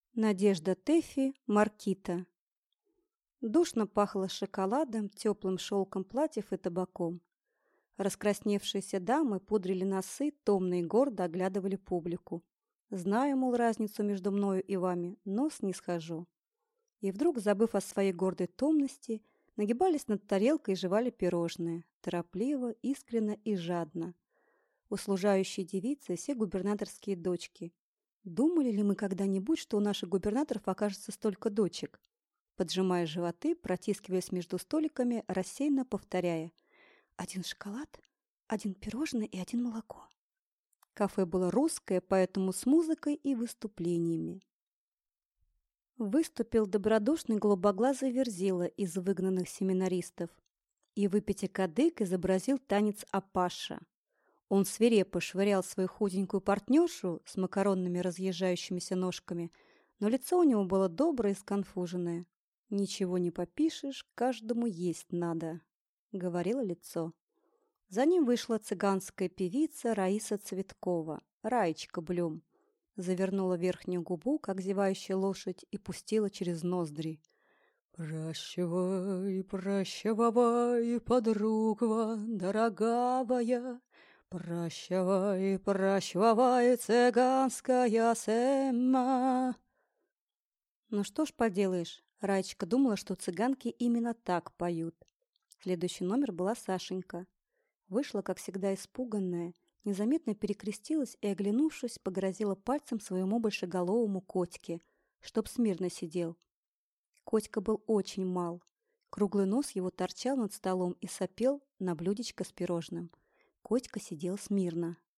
Надежда Тэффи, Маркита. Душно пахло шоколадом, теплым шелком платьев и табаком. Раскрасневшиеся дамы пудрили носы, томно и гордо оглядывали публику. Знаю, мол, разницу между мною и вами, но снисхожу. И вдруг, забыв о своей гордой томности, нагибались над тарелкой и жевали пирожные, торопливо, искренно и жадно. Услужающие девицы, все губернаторские дочки. Думали ли мы когда-нибудь, что у наших губернаторов окажется столько дочек? Поджимая животы, протискиваясь между столиками, рассеянно повторяя: один шоколад, один пирожное и один молоко. Кафе было русское, поэтому с музыкой и выступлениями. Выступил добродушный голубоглазый Верзила из выгнанных семинаристов, и выпитя кадык изобразил танец Апаша. Он свирепо швырял свою худенькую партнершу с макаронными разъезжающимися ножками, но лицо у него было доброе и сконфуженное. «Ничего не попишешь, каждому есть надо», — говорило лицо. За ним вышла цыганская певица Раиса Цветкова, Раечка Блюм. Завернула верхнюю губу, как зевающая лошадь, и пустила через ноздри. «Прощавай, прощавай, подруга дорогая, прощавай, прощавай, цыганская сема». Ну что ж поделаешь, Раечка думала, что цыганки именно так поют. Следующий номер была Сашенька. Вышла, как всегда, испуганная, незаметно перекрестилась и, оглянувшись, погрозила пальцем своему большеголовому Котьке, чтоб смирно сидел. Котька был очень мал. Круглый нос его торчал над столом и сопел на блюдечко с пирожным. Котька сидел смирно.